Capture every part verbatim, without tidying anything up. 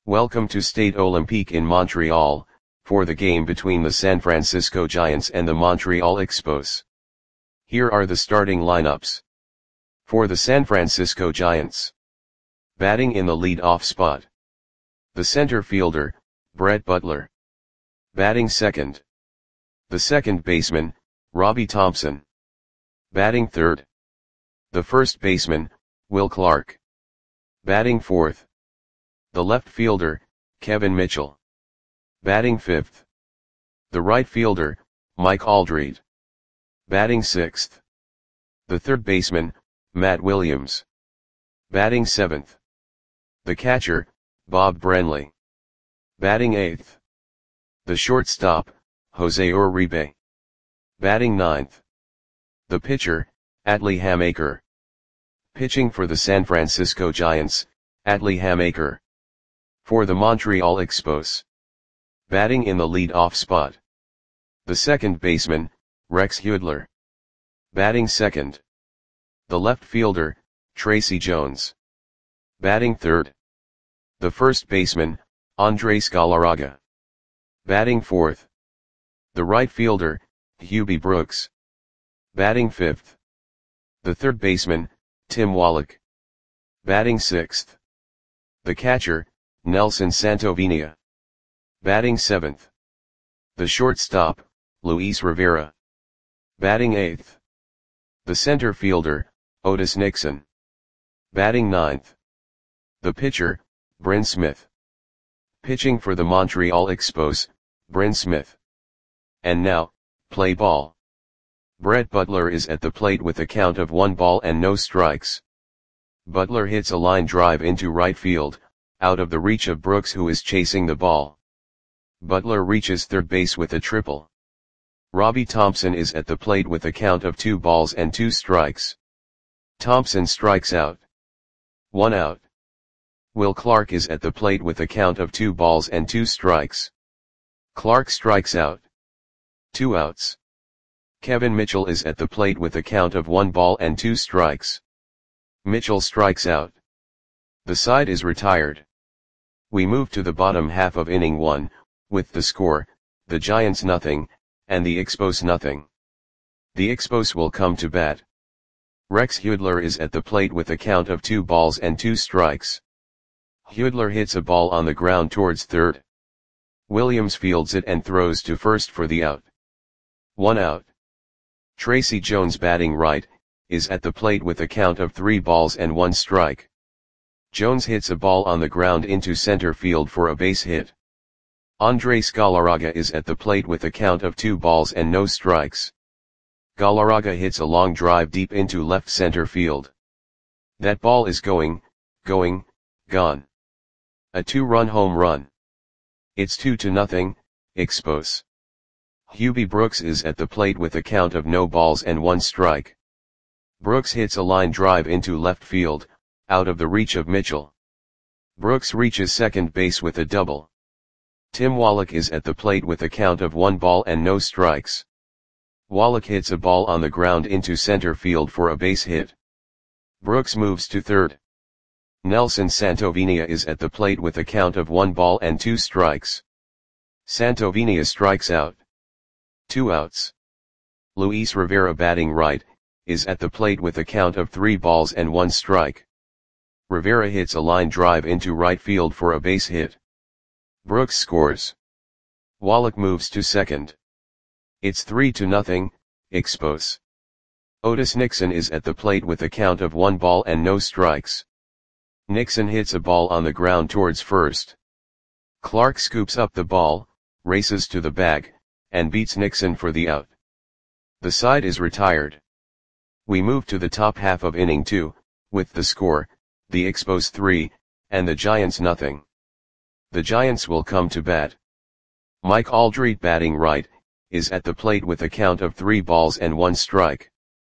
Welcome to Stade Olympique in Montreal, for the game between the San Francisco Giants and the Montreal Expos. Here are the starting lineups. For the San Francisco Giants. Batting in the lead-off spot. The center fielder, Brett Butler. Batting second. The second baseman, Robbie Thompson. Batting third. The first baseman, Will Clark. Batting fourth. The left fielder, Kevin Mitchell. Batting fifth. The right fielder, Mike Aldrete. Batting sixth. The third baseman, Matt Williams. Batting seventh. The catcher, Bob Brenly. Batting eighth. The shortstop, Jose Uribe. Batting ninth. The pitcher, Atlee Hammaker. Pitching for the San Francisco Giants, Atlee Hammaker. For the Montreal Expos. Batting in the lead-off spot. The second baseman, Rex Hudler. Batting second. The left fielder, Tracy Jones. Batting third. The first baseman, Andres Galarraga. Batting fourth. The right fielder, Hubie Brooks. Batting fifth. The third baseman, Tim Wallach. Batting sixth. The catcher, Nelson Santovenia. Batting seventh. The shortstop, Luis Rivera. Batting eighth. The center fielder, Otis Nixon. Batting ninth. The pitcher, Bryn Smith. Pitching for the Montreal Expos, Bryn Smith. And now, play ball. Brett Butler is at the plate with a count of one ball and no strikes. Butler hits a line drive into right field, out of the reach of Brooks, who is chasing the ball. Butler reaches third base with a triple. Robbie Thompson is at the plate with a count of two balls and two strikes. Thompson strikes out. One out. Will Clark is at the plate with a count of two balls and two strikes. Clark strikes out. Two outs. Kevin Mitchell is at the plate with a count of one ball and two strikes. Mitchell strikes out. The side is retired. We move to the bottom half of inning one, with the score, the Giants nothing, and the Expos nothing. The Expos will come to bat. Rex Hudler is at the plate with a count of two balls and two strikes. Hudler hits a ball on the ground towards third. Williams fields it and throws to first for the out. One out. Tracy Jones, batting right, is at the plate with a count of three balls and one strike. Jones hits a ball on the ground into center field for a base hit. Andres Galarraga is at the plate with a count of two balls and no strikes. Galarraga hits a long drive deep into left center field. That ball is going, going, gone. A two-run home run. It's two to nothing, Expos. Hubie Brooks is at the plate with a count of no balls and one strike. Brooks hits a line drive into left field, out of the reach of Mitchell. Brooks reaches second base with a double. Tim Wallach is at the plate with a count of one ball and no strikes. Wallach hits a ball on the ground into center field for a base hit. Brooks moves to third. Nelson Santovenia is at the plate with a count of one ball and two strikes. Santovenia strikes out. Two outs. Luis Rivera, batting right, is at the plate with a count of three balls and one strike. Rivera hits a line drive into right field for a base hit. Brooks scores. Wallach moves to second. It's three to nothing, Expos. Otis Nixon is at the plate with a count of one ball and no strikes. Nixon hits a ball on the ground towards first. Clark scoops up the ball, races to the bag, and beats Nixon for the out. The side is retired. We move to the top half of inning two, with the score, the Expos three, and the Giants nothing. The Giants will come to bat. Mike Aldrete, batting right, is at the plate with a count of three balls and one strike.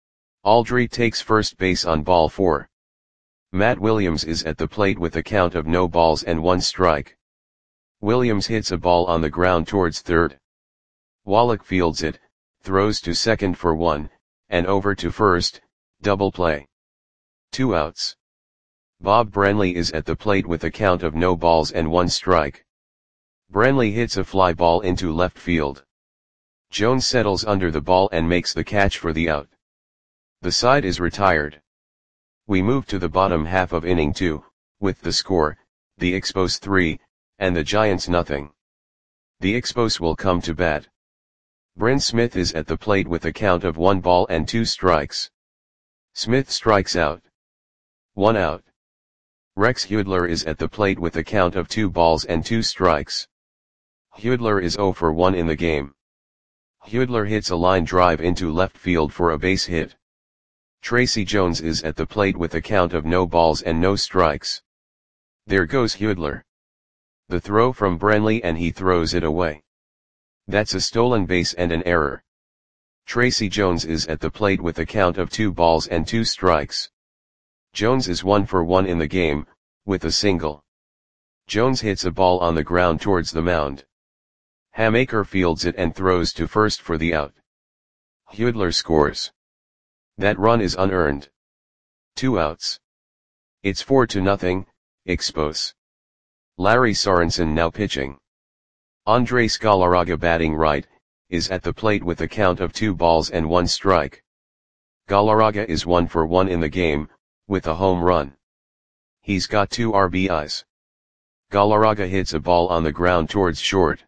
Aldrete takes first base on ball four. Matt Williams is at the plate with a count of no balls and one strike. Williams hits a ball on the ground towards third. Wallach fields it, throws to second for one, and over to first, double play. Two outs. Bob Branley is at the plate with a count of no balls and one strike. Branley hits a fly ball into left field. Jones settles under the ball and makes the catch for the out. The side is retired. We move to the bottom half of inning two, with the score, the Expos three, and the Giants nothing. The Expos will come to bat. Bryn Smith is at the plate with a count of one ball and two strikes. Smith strikes out. One out. Rex Hudler is at the plate with a count of two balls and two strikes. Hudler is zero for one in the game. Hudler hits a line drive into left field for a base hit. Tracy Jones is at the plate with a count of no balls and no strikes. There goes Hudler. The throw from Branley and he throws it away. That's a stolen base and an error. Tracy Jones is at the plate with a count of two balls and two strikes. Jones is one for one in the game, with a single. Jones hits a ball on the ground towards the mound. Hamaker fields it and throws to first for the out. Hudler scores. That run is unearned. Two outs. It's four to nothing, Expos. Larry Sorensen now pitching. Andres Galarraga batting right, is at the plate with a count of two balls and one strike. Galarraga is one for one in the game, with a home run. He's got two R B Is. Galarraga hits a ball on the ground towards short.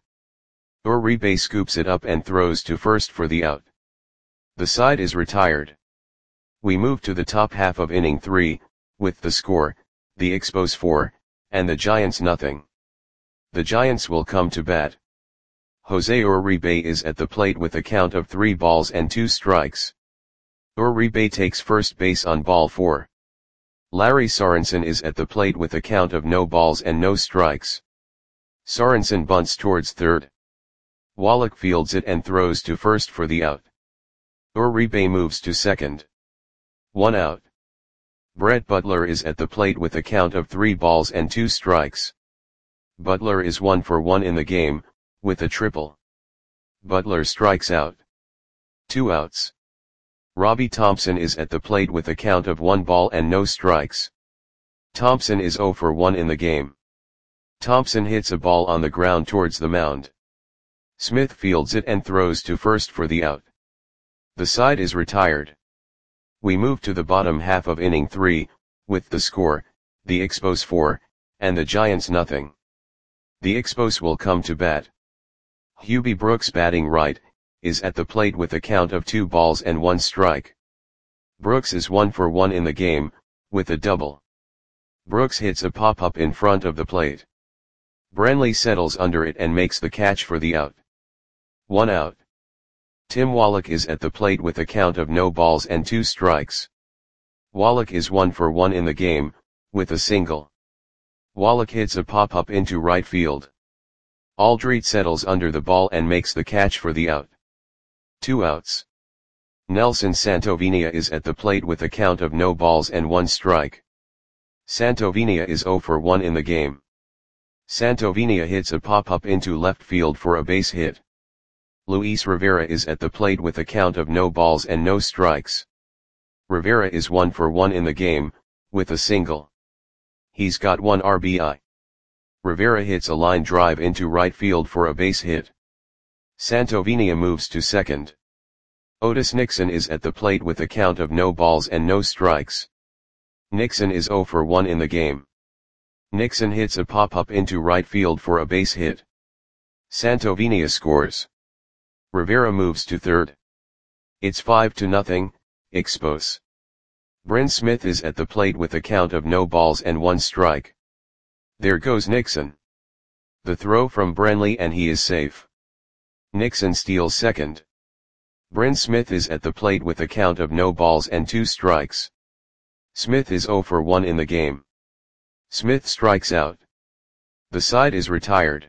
Uribe scoops it up and throws to first for the out. The side is retired. We move to the top half of inning three, with the score, the Expos four, and the Giants nothing. The Giants will come to bat. Jose Uribe is at the plate with a count of three balls and two strikes. Uribe takes first base on ball four. Larry Sorensen is at the plate with a count of no balls and no strikes. Sorensen bunts towards third. Wallach fields it and throws to first for the out. Uribe moves to second. One out. Brett Butler is at the plate with a count of three balls and two strikes. Butler is one for one in the game, with a triple. Butler strikes out. Two outs. Robbie Thompson is at the plate with a count of one ball and no strikes. Thompson is zero for one in the game. Thompson hits a ball on the ground towards the mound. Smith fields it and throws to first for the out. The side is retired. We move to the bottom half of inning three, with the score, the Expos four, and the Giants nothing. The Expos will come to bat. Hubie Brooks batting right, is at the plate with a count of two balls and one strike. Brooks is one for one in the game, with a double. Brooks hits a pop-up in front of the plate. Branley settles under it and makes the catch for the out. One out. Tim Wallach is at the plate with a count of no balls and two strikes. Wallach is one for one in the game, with a single. Wallach hits a pop-up into right field. Aldrete settles under the ball and makes the catch for the out. Two outs. Nelson Santovenia is at the plate with a count of no balls and one strike. Santovenia is zero for one in the game. Santovenia hits a pop-up into left field for a base hit. Luis Rivera is at the plate with a count of no balls and no strikes. Rivera is one for one in the game, with a single. He's got one R B I. Rivera hits a line drive into right field for a base hit. Santovenia moves to second. Otis Nixon is at the plate with a count of no balls and no strikes. Nixon is zero for one in the game. Nixon hits a pop-up into right field for a base hit. Santovenia scores. Rivera moves to third. It's five to nothing, Expos. Bryn Smith is at the plate with a count of no balls and one strike. There goes Nixon. The throw from Branley and he is safe. Nixon steals second. Bryn Smith is at the plate with a count of no balls and two strikes. Smith is zero for one in the game. Smith strikes out. The side is retired.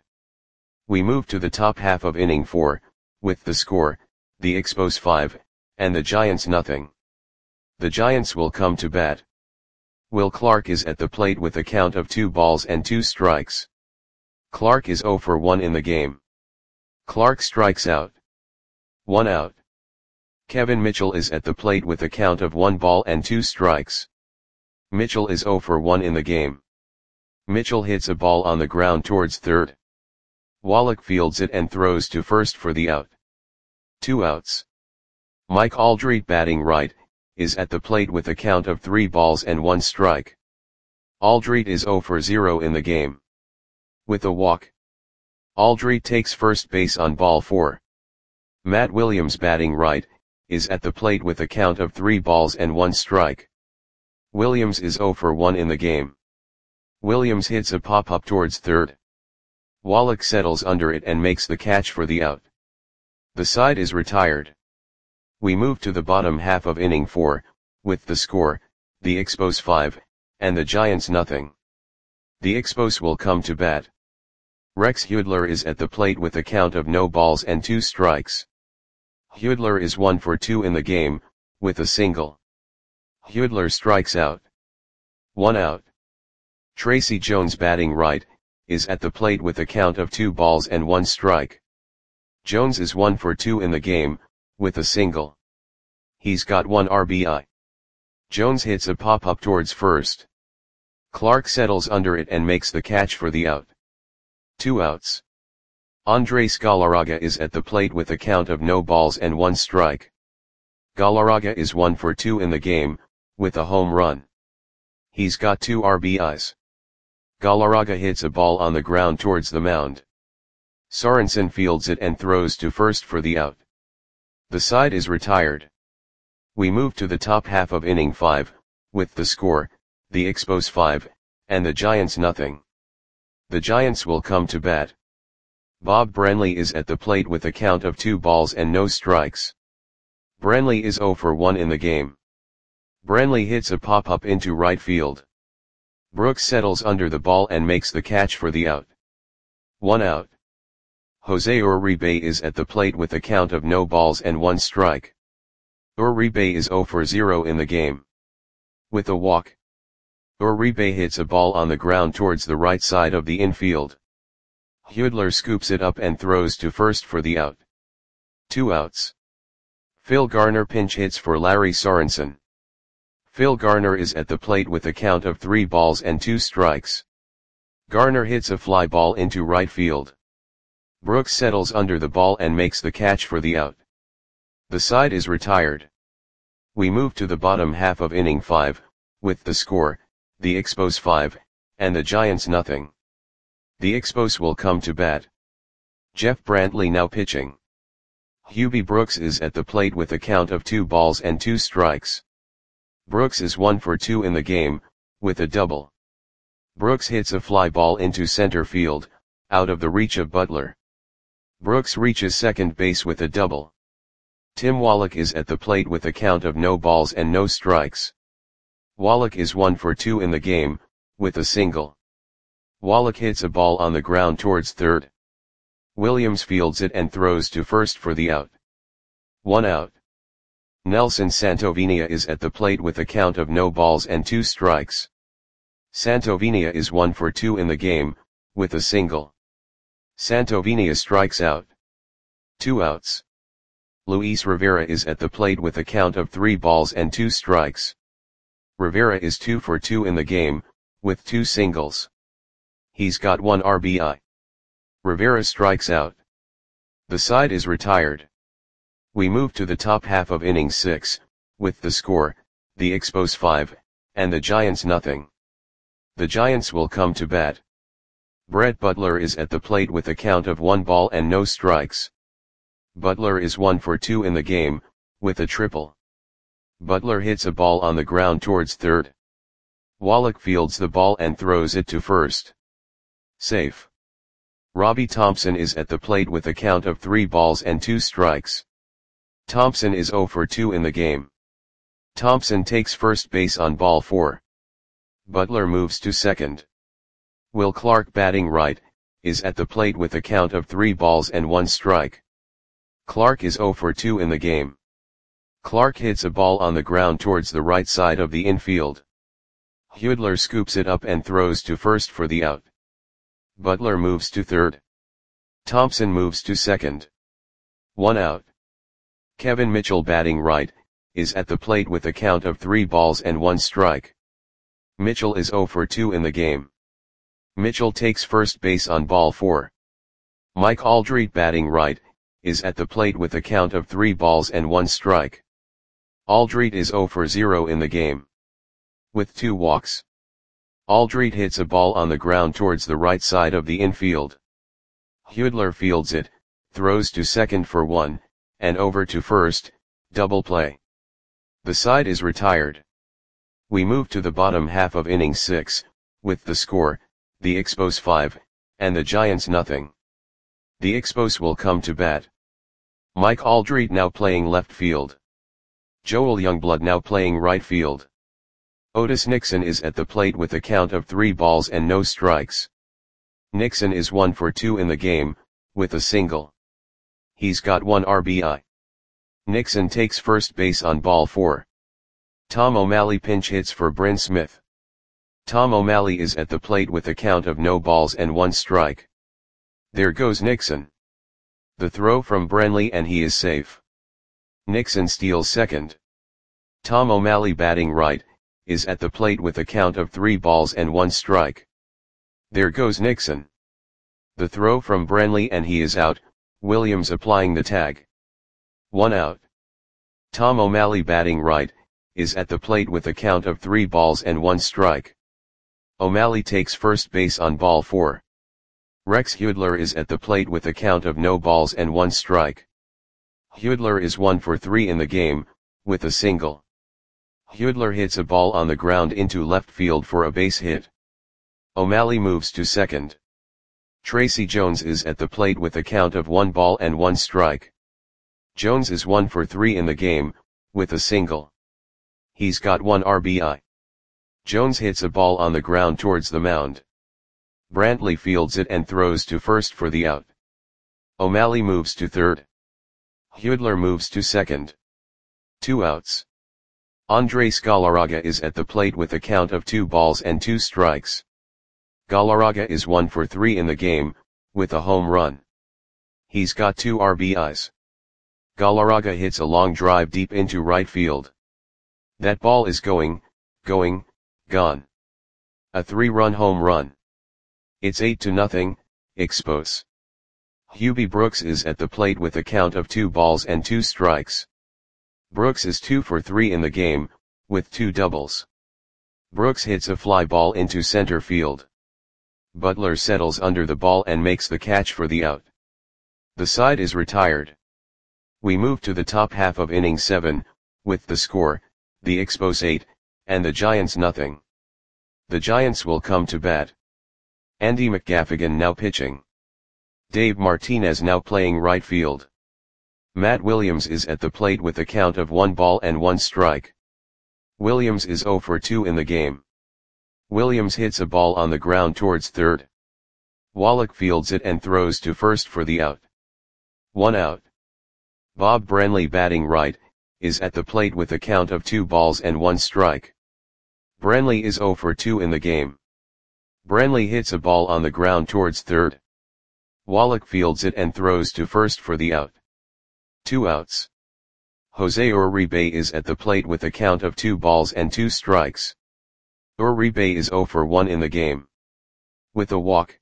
We move to the top half of inning four, with the score, the Expos five, and the Giants nothing. The Giants will come to bat. Will Clark is at the plate with a count of two balls and two strikes. Clark is zero for one in the game. Clark strikes out. One out. Kevin Mitchell is at the plate with a count of one ball and two strikes. Mitchell is zero for one in the game. Mitchell hits a ball on the ground towards third. Wallach fields it and throws to first for the out. Two outs. Mike Aldrete, batting right, is at the plate with a count of three balls and one strike. Aldrete is zero for zero in the game. With a walk, Aldrete takes first base on ball four. Matt Williams, batting right, is at the plate with a count of three balls and one strike. Williams is zero for one in the game. Williams hits a pop-up towards third. Wallach settles under it and makes the catch for the out. The side is retired. We move to the bottom half of inning four, with the score, the Expos five, and the Giants nothing. The Expos will come to bat. Rex Hudler is at the plate with a count of no balls and two strikes. Hudler is one for two in the game, with a single. Hudler strikes out. One out. Tracy Jones, batting right, is at the plate with a count of two balls and one strike. Jones is one for two in the game, with a single. He's got one R B I. Jones hits a pop-up towards first. Clark settles under it and makes the catch for the out. Two outs. Andres Galarraga is at the plate with a count of no balls and one strike. Galarraga is one for two in the game, with a home run. He's got two R B Is. Galarraga hits a ball on the ground towards the mound. Sorensen fields it and throws to first for the out. The side is retired. We move to the top half of inning five, with the score, the Expos five, and the Giants nothing. The Giants will come to bat. Bob Brenly is at the plate with a count of two balls and no strikes. Brenly is zero for one in the game. Brenly hits a pop-up into right field. Brooks settles under the ball and makes the catch for the out. One out. Jose Uribe is at the plate with a count of no balls and one strike. Uribe is zero for zero in the game. With a walk, Uribe hits a ball on the ground towards the right side of the infield. Hudler scoops it up and throws to first for the out. Two outs. Phil Garner pinch hits for Larry Sorensen. Phil Garner is at the plate with a count of three balls and two strikes. Garner hits a fly ball into right field. Brooks settles under the ball and makes the catch for the out. The side is retired. We move to the bottom half of inning five, with the score, the Expos five, and the Giants nothing. The Expos will come to bat. Jeff Brantley now pitching. Hubie Brooks is at the plate with a count of two balls and two strikes. Brooks is one for two in the game, with a double. Brooks hits a fly ball into center field, out of the reach of Butler. Brooks reaches second base with a double. Tim Wallach is at the plate with a count of no balls and no strikes. Wallach is one for two in the game, with a single. Wallach hits a ball on the ground towards third. Williams fields it and throws to first for the out. One out. Nelson Santovenia is at the plate with a count of no balls and two strikes. Santovenia is one for two in the game, with a single. Santovenia strikes out. Two outs. Luis Rivera is at the plate with a count of three balls and two strikes. Rivera is two for two in the game, with two singles. He's got one R B I. Rivera strikes out. The side is retired. We move to the top half of inning six, with the score, the Expos five, and the Giants nothing. The Giants will come to bat. Brett Butler is at the plate with a count of one ball and no strikes. Butler is one for two in the game, with a triple. Butler hits a ball on the ground towards third. Wallach fields the ball and throws it to first. Safe. Robbie Thompson is at the plate with a count of three balls and two strikes. Thompson is zero for two in the game. Thompson takes first base on ball four. Butler moves to second. Will Clark, batting right, is at the plate with a count of three balls and one strike. Clark is zero for two in the game. Clark hits a ball on the ground towards the right side of the infield. Hudler scoops it up and throws to first for the out. Butler moves to third. Thompson moves to second. One out. Kevin Mitchell, batting right, is at the plate with a count of three balls and one strike. Mitchell is zero for two in the game. Mitchell takes first base on ball four. Mike Aldrete batting right, is at the plate with a count of three balls and one strike. Aldrete is zero for zero in the game. With two walks. Aldrete hits a ball on the ground towards the right side of the infield. Hudler fields it, throws to second for one, and over to first, double play. The side is retired. We move to the bottom half of inning six, with the score, the Expos five, and the Giants nothing. The Expos will come to bat. Mike Aldrete now playing left field. Joel Youngblood now playing right field. Otis Nixon is at the plate with a count of three balls and no strikes. Nixon is one for two in the game, with a single. He's got one R B I. Nixon takes first base on ball four. Tom O'Malley pinch hits for Bryn Smith. Tom O'Malley is at the plate with a count of no balls and one strike. There goes Nixon. The throw from Brenly and he is safe. Nixon steals second. Tom O'Malley batting right, is at the plate with a count of three balls and one strike. There goes Nixon. The throw from Brenly and he is out, Williams applying the tag. One out. Tom O'Malley batting right, is at the plate with a count of three balls and one strike. O'Malley takes first base on ball four. Rex Hudler is at the plate with a count of no balls and one strike. Hudler is one for three in the game, with a single. Hudler hits a ball on the ground into left field for a base hit. O'Malley moves to second. Tracy Jones is at the plate with a count of one ball and one strike. Jones is one for three in the game, with a single. He's got one R B I. Jones hits a ball on the ground towards the mound. Brantley fields it and throws to first for the out. O'Malley moves to third. Hudler moves to second. Two outs. Andres Galarraga is at the plate with a count of two balls and two strikes. Galarraga is one for three in the game, with a home run. He's got two R B Is. Galarraga hits a long drive deep into right field. That ball is going, going, gone. A three-run home run. It's eight to nothing, Expos. Hubie Brooks is at the plate with a count of two balls and two strikes. Brooks is two for three in the game, with two doubles. Brooks hits a fly ball into center field. Butler settles under the ball and makes the catch for the out. The side is retired. We move to the top half of inning seven, with the score, the Expos eight, and the Giants nothing. The Giants will come to bat. Andy McGaffigan now pitching. Dave Martinez now playing right field. Matt Williams is at the plate with a count of one ball and one strike. Williams is zero for two in the game. Williams hits a ball on the ground towards third. Wallach fields it and throws to first for the out. One out. Bob Brenly batting right, is at the plate with a count of two balls and one strike. Brenly is zero for two in the game. Brenly hits a ball on the ground towards third. Wallach fields it and throws to first for the out. Two outs. Jose Uribe is at the plate with a count of two balls and two strikes. Uribe is zero for one in the game. With a walk.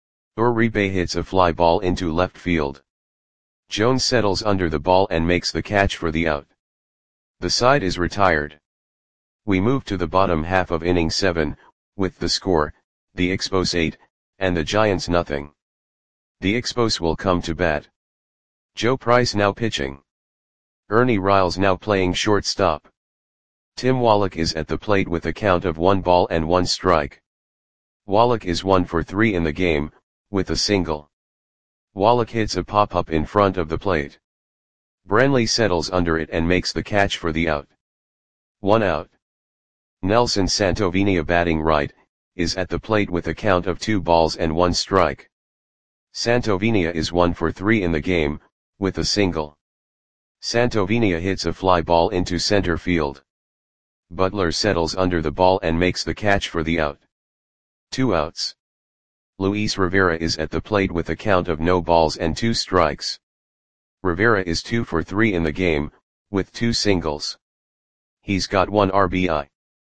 Uribe hits a fly ball into left field. Jones settles under the ball and makes the catch for the out. The side is retired. We move to the bottom half of inning seven, with the score, the Expos eight, and the Giants nothing. The Expos will come to bat. Joe Price now pitching. Ernie Riles now playing shortstop. Tim Wallach is at the plate with a count of one ball and one strike. Wallach is one for three in the game, with a single. Wallach hits a pop-up in front of the plate. Brenly settles under it and makes the catch for the out. One out. Nelson Santovenia batting right, is at the plate with a count of two balls and one strike. Santovenia is one for three in the game, with a single. Santovenia hits a fly ball into center field. Butler settles under the ball and makes the catch for the out. Two outs. Luis Rivera is at the plate with a count of no balls and two strikes. Rivera is two for three in the game, with two singles. He's got one R B I.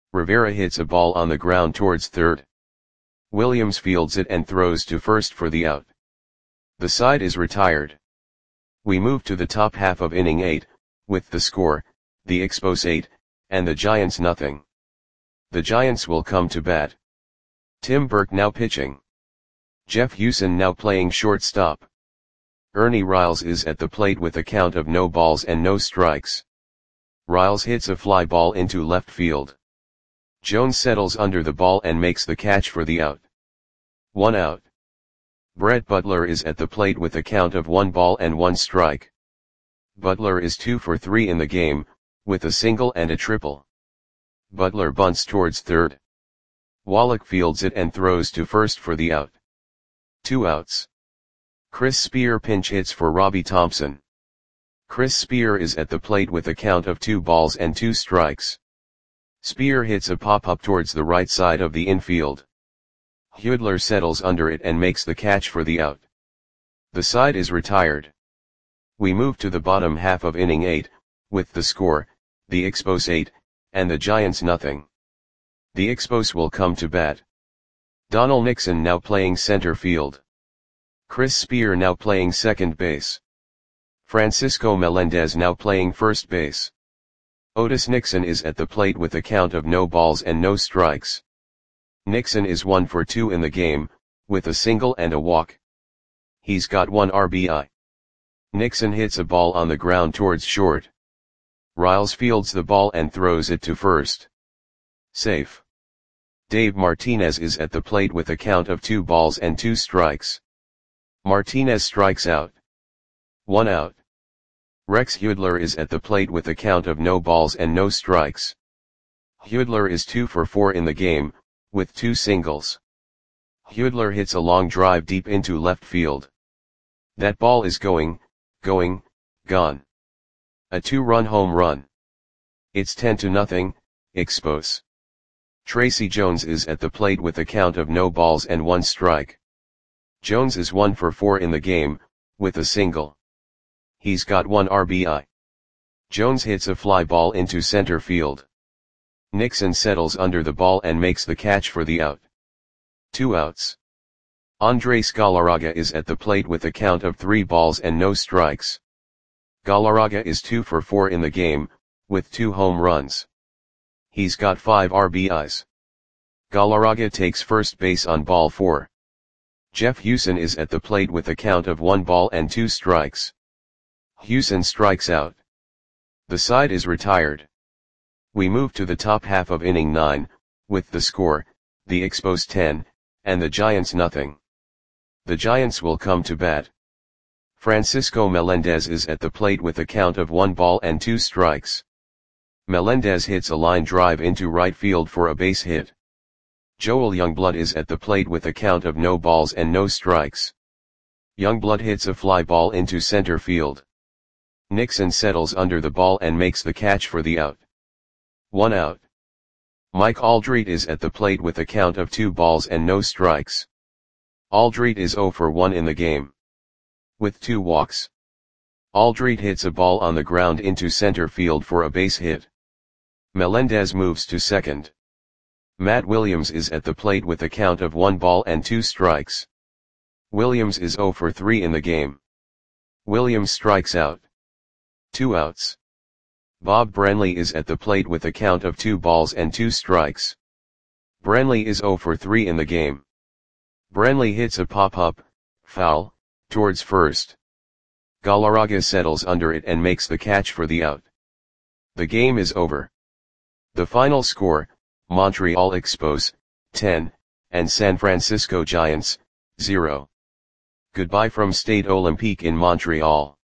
Rivera hits a ball on the ground towards third. Williams fields it and throws to first for the out. The side is retired. We move to the top half of inning eight, with the score, the Expos eight, and the Giants nothing. The Giants will come to bat. Tim Burke now pitching. Jeff Huson now playing shortstop. Ernie Riles is at the plate with a count of no balls and no strikes. Riles hits a fly ball into left field. Jones settles under the ball and makes the catch for the out. One out. Brett Butler is at the plate with a count of one ball and one strike. Butler is two for three in the game, with a single and a triple. Butler bunts towards third. Wallach fields it and throws to first for the out. Two outs. Chris Spear pinch hits for Robbie Thompson. Chris Spear is at the plate with a count of two balls and two strikes. Spear hits a pop-up towards the right side of the infield. Hudler settles under it and makes the catch for the out. The side is retired. We move to the bottom half of inning eight, with the score, the Expos eight, and the Giants nothing. The Expos will come to bat. Donald Nixon now playing center field. Chris Spear now playing second base. Francisco Melendez now playing first base. Otis Nixon is at the plate with a count of no balls and no strikes. Nixon is one for two in the game, with a single and a walk. He's got one R B I. Nixon hits a ball on the ground towards short. Riles fields the ball and throws it to first. Safe. Dave Martinez is at the plate with a count of two balls and two strikes. Martinez strikes out. One out. Rex Hudler is at the plate with a count of no balls and no strikes. Hudler is two for four in the game, with two singles. Hudler hits a long drive deep into left field. That ball is going, going, gone. A two-run home run. It's ten to nothing, Expos. Tracy Jones is at the plate with a count of no balls and one strike. Jones is one for four in the game, with a single. He's got one R B I. Jones hits a fly ball into center field. Nixon settles under the ball and makes the catch for the out. Two outs. Andres Galarraga is at the plate with a count of three balls and no strikes. Galarraga is two for four in the game, with two home runs. He's got five R B Is. Galarraga takes first base on ball four. Jeff Huson is at the plate with a count of one ball and two strikes. Huson strikes out. The side is retired. We move to the top half of inning nine, with the score, the Expos ten, and the Giants nothing. The Giants will come to bat. Francisco Melendez is at the plate with a count of one ball and two strikes. Melendez hits a line drive into right field for a base hit. Joel Youngblood is at the plate with a count of no balls and no strikes. Youngblood hits a fly ball into center field. Nixon settles under the ball and makes the catch for the out. One out. Mike Aldrete is at the plate with a count of two balls and no strikes. Aldrete is zero for one in the game, with two walks. Aldrete hits a ball on the ground into center field for a base hit. Melendez moves to second. Matt Williams is at the plate with a count of one ball and two strikes. Williams is zero for three in the game. Williams strikes out. Two outs. Bob Branley is at the plate with a count of two balls and two strikes. Branley is zero for three in the game. Branley hits a pop-up, foul, towards first. Galarraga settles under it and makes the catch for the out. The game is over. The final score, Montreal Expos, ten, and San Francisco Giants, zero. Goodbye from Stade Olympique in Montreal.